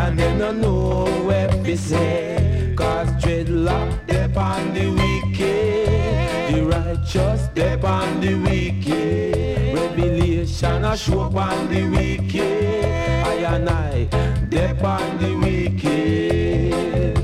and them no know where to say. Cause dreadlock dep on the wicked, the righteous dep on the wicked. Revelation a show up on the wicked, I and I dep on the wicked.